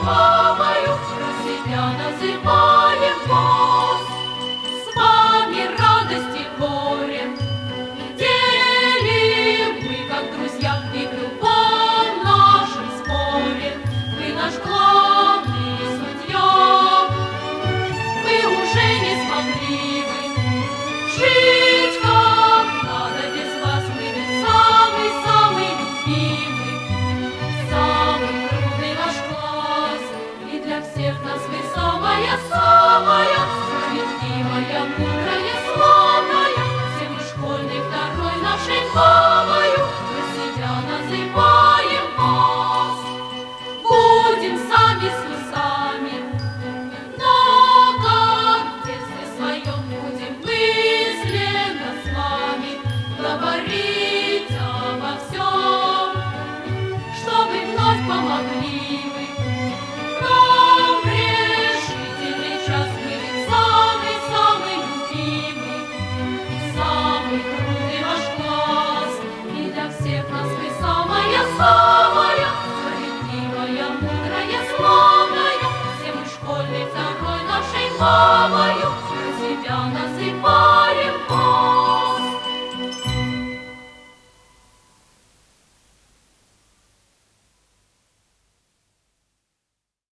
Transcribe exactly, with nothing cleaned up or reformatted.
мамою про себя называем вас. С вами радость и горе делим мы, как друзья, и в любом нашем споре. Вы наш главный судья, вы уже не смогли бы жить как надо без вас. Мы ведь самый-самый любимый, самый трудный наш класс. И для всех нас вы самая-самая справедливая, мудрая, славная. Все мы школьной второй нашей мамою про себя называем вас. Будем сами с усами, но как в детстве своем будем мысленно с вами говорить обо всем, чтобы вновь помогли вы нам в решительный час. Мы ведь самый-самый любимый, самый трудный ваш класс. И для всех нас вы самая-самая справедливая, мудрая, славная. Все мы школьной второй нашей мамою про себя называем.